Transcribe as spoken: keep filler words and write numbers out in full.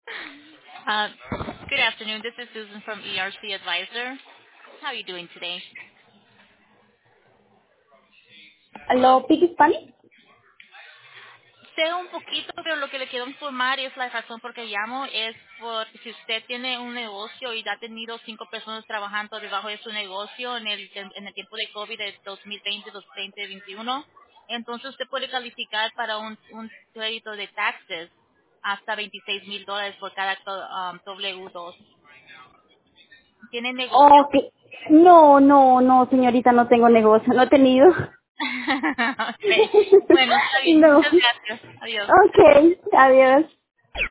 Uh, good afternoon. This is Susan from E R C Advisor. How are you doing today? Hello. ¿Aló, Pique Spanish? Sé un poquito, pero lo que le quiero informar es la razón por qué llamo es porque si usted tiene un negocio y ha tenido cinco personas trabajando debajo de su negocio en el, en el tiempo de COVID de dos mil veinte, dos mil veintiuno, entonces usted puede calificar para un, un crédito de taxes hasta veintiséis mil dólares por cada um, W dos. ¿Tiene negocio? Ok. No, no, no, señorita, no tengo negocio, no he tenido. Ok. Bueno, está bien. No. Muchas gracias. Adiós. Ok, adiós.